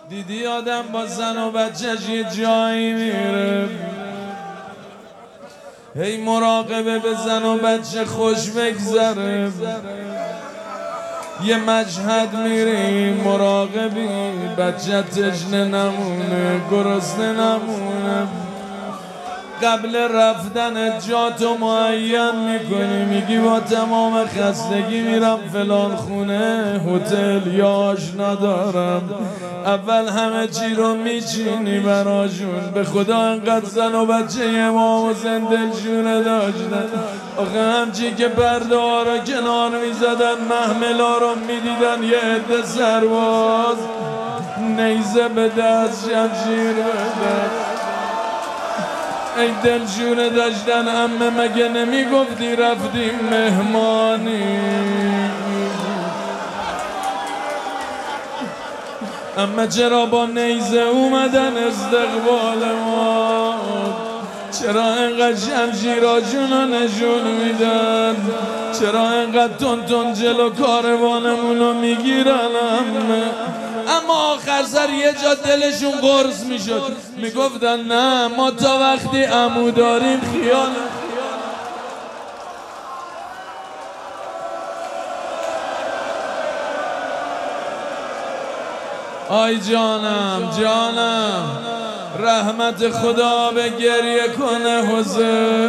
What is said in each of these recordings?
دیدی آدم با زن و بچه‌ش یه جایی میره، هی مراقبه به زن و بچه خوش بگذره. یه مشهد میری مراقبی بچه تشنه نمونه، گرسنه نمونه. قبل رفتن جاتو معین میکنی، میگی با تمام خستگی میرم فلان خونه هتل یا آشنا دارم. اول همه چی رو میچینی براشون. به خدا انقدر زن و بچه امام حسین دلشونه داشتن، آخه همچی که پرده ها رو کنار میزدن محمل ها رو میدیدن یه عده سرباز نیزه به دست شمشیر بدن. ای دلشونه داشتن. عمه مگه نمیگفتی رفتیم مهمانی؟ اما چرا با نیزه اومدن استقبال ما؟ چرا انقدر شمشیراشون رو نشون میدن؟ چرا انقدر تون جلو کاروانمون رو میگیرن؟ اما آخر سر یه جا دلشون قرص میشد، میگفتن نه ما تا وقتی عمو داریم خیال. آی جانم جانم، رحمت خدا به گریه کنه حسین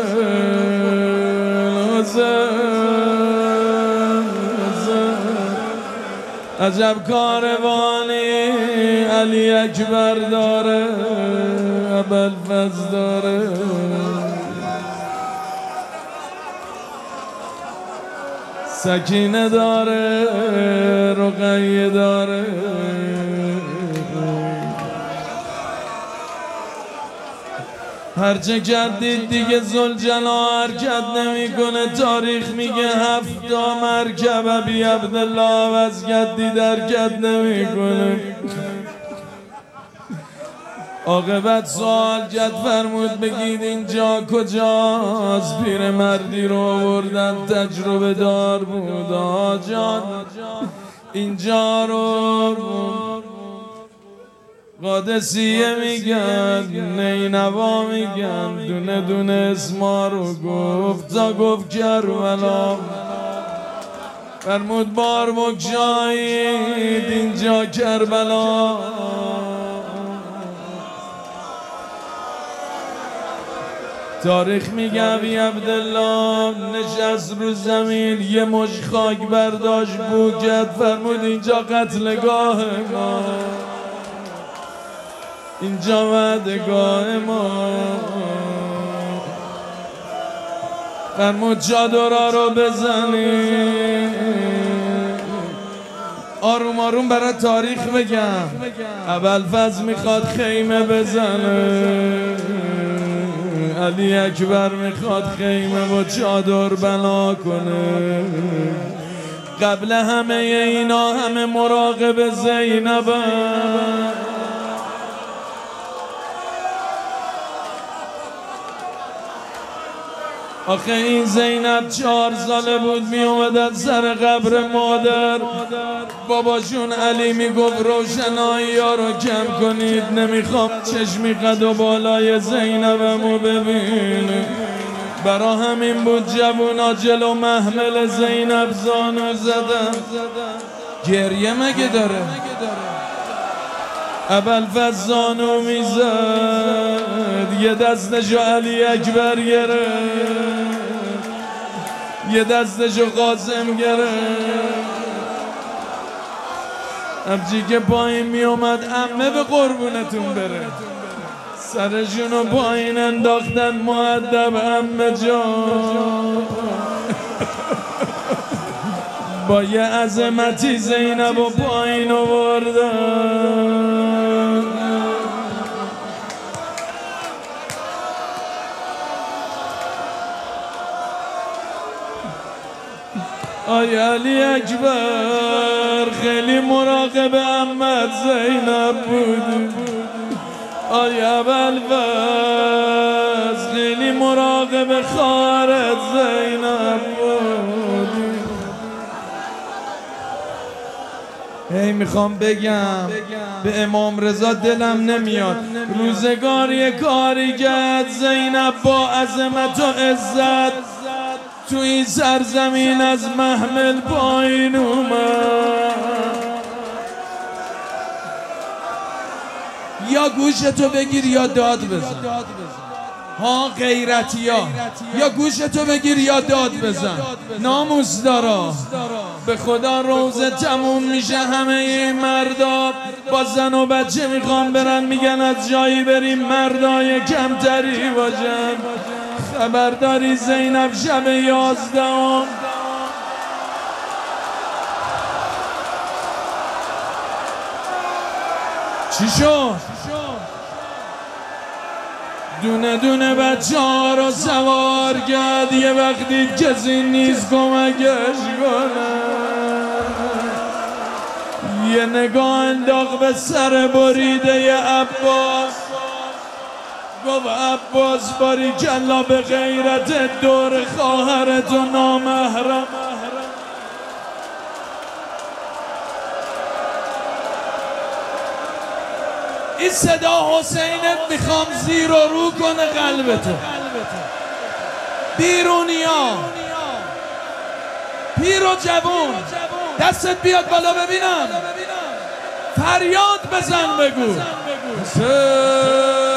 عجب کاروانی علی اکبر داره، ابوالفضل داره. سکینه داره، رقیه داره. هرچه کردید دیگه ذوالجلال حرکت نمیکنه. تاریخ میگه 7 مرکب ابی عبدالله عوض کردید حرکت نمیکنه. عاقبت سوال کرد فرمود بگید اینجا کجاست؟ پیرمردی رو آوردن تجربه دار بود. آجان اینجا رو قادسیه میگن، نینوا میگن، دونه دونه اسما رو گفت تا گفت کربلا. فرمود بار بگشایید اینجا کربلا. تاریخ میگه ابی عبدالله نشست رو زمین یه مش خاک برداشت بو کرد. فرمود اینجا قتلگاه ما، اینجا وعدگاه ما. فرمود چادرها رو بزنی. آروم آروم برای تاریخ بگم. ابوالفضل میخواد خیمه بزنه، علی اکبر میخواد خیمه با چادر بنا کنه. قبل همه اینا همه مراقب زینبن. آخه این زینب 4 ساله بود می اومدن سر قبر مادر. باباشون علی میگفت روشنایی ها رو کم کنید، نمیخوام چشمی قد و بالای زینبمو ببینه. برا همین بود جوونا جلو محمل زینب زانو زدن. گریه مگه داره؟ ابوالفضل زانو میزد، یه دستشو علی اکبر گرفت، یه دستشو قاسم گرفت. همچی که پایین میومد عمه به قربونتون بره، سرشونو پایین انداختن مؤدب عمه جان. با یه عظمتی زینب و پایین آوردن. آی علی اکبر خیلی مراقب عمت زینب بود. آی ابوالفضل خیلی مراقب خواهرت زینب بود. میخوام بگم به امام رضا دلم نمیاد روزگار یه کاری کرد زینب با عظمت و عزت تو این سرزمین از محمل پایین اومد. یا گوشتو بگیر یا داد بزن ها غیرتی ها، یا گوشتو بگیر یا داد بزن ناموس دارا. به خدا روزه تموم میشه همه این مردا با زن و بچه میخوان برن میگن از جایی بریم مردای کمتری باشن. خبرداری زینب شب 11 چی شد؟ دونه دونه بچه ها رو سوار کرد یه وقتی کسی نیست کمکش کنه. یه نگاه انداخت به سر بریده ی عباس گفت عباس باریکلا به غیرت دور خواهرت و نامحرم. این صدا حسینت میخوام زیر و رو کنه قلبتو. بیرونیا پیر و جوون دستت بیاد بالا ببینم فریاد بزن بگو